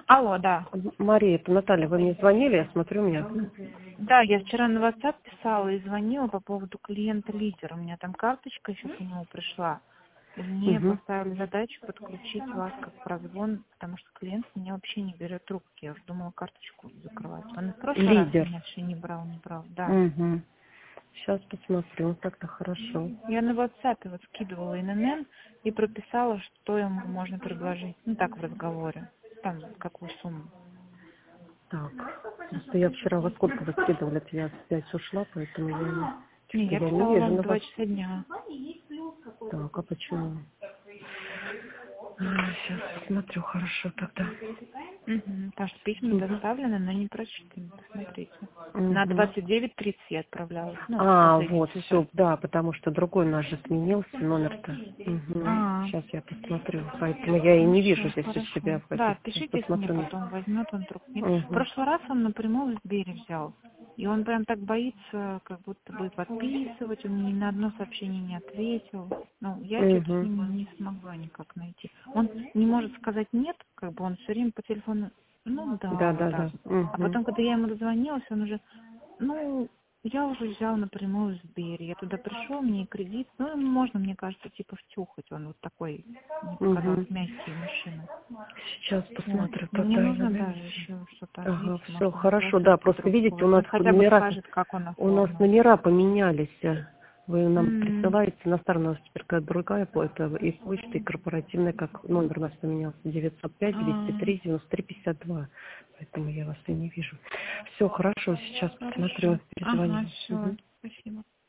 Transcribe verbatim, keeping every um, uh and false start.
Алло, да. Мария, это Наталья, вы мне звонили, я смотрю, у меня... Да, я вчера на WhatsApp писала и звонила по поводу клиента-лидера. У меня там карточка еще к нему пришла. И мне Угу. поставили задачу подключить вас как прозвон, потому что клиент у меня вообще не берет трубки. Я уже думала карточку закрывать. Он и в прошлый раз Лидер. меня все не брал, не брал. Да. Угу. Сейчас посмотрю, так-то хорошо. Я на WhatsApp вот скидывала эн эн эн и прописала, что ему можно предложить. Ну так, в разговоре. Там, какую сумму. Так, просто я вчера во сколько вы скидывали, я опять ушла, поэтому я не, Не, что-то я я не писала вижу вам на в два вас. часа дня. Так, а почему? Сейчас посмотрю, хорошо тогда. Угу. Потому что письма Угу. доставлены, но не прочтены. Посмотрите. На Угу. двадцать девять тридцать я отправляла. Ну, А, последние вот, цифры. все, да, потому что другой наш же сменился, номер-то. Угу. А, Сейчас я посмотрю, поэтому я и не вижу все, здесь у себя хорошо. Да, входить. Сейчас пишите мне посмотрю. потом, возьмет он трубку. Нет. В Угу. прошлый раз он напрямую в Сбере взял. И он прям так боится, как будто бы подписывать. Он ни на одно сообщение не ответил. Ну, я что-то с Угу. ним не смогла никак найти. Он не может сказать нет, как бы он все время по телефону, ну Да, да, вот да, так да. вот. А Угу. потом, когда я ему дозвонилась, он уже, ну, я уже взял напрямую в Сбере. Я туда пришел, мне кредит. Ну, ему можно, мне кажется, типа втюхать. Он вот такой, мне показалось, Угу. мягкий мужчина. Сейчас Вот. посмотрю Но мне тогда. нужно, наверное. да, еще что-то Ага, ответить. все, Может, он хорошо, сбросит да, эту просто трубку. видите, у Вот нас он хотя бы номера, скажет, как он у нас оформил. номера поменялись. Вы нам М, присылаете, иностранная у нас теперь какая другая почта, и почта, и корпоративная, как номер у нас поменялся, девятьсот пять двести а, три девяносто три пятьдесят два. Поэтому я вас и не вижу. Все, хорошо, сейчас посмотрю, Хорошо. Ага, перезвоню. все. Мгм. Спасибо.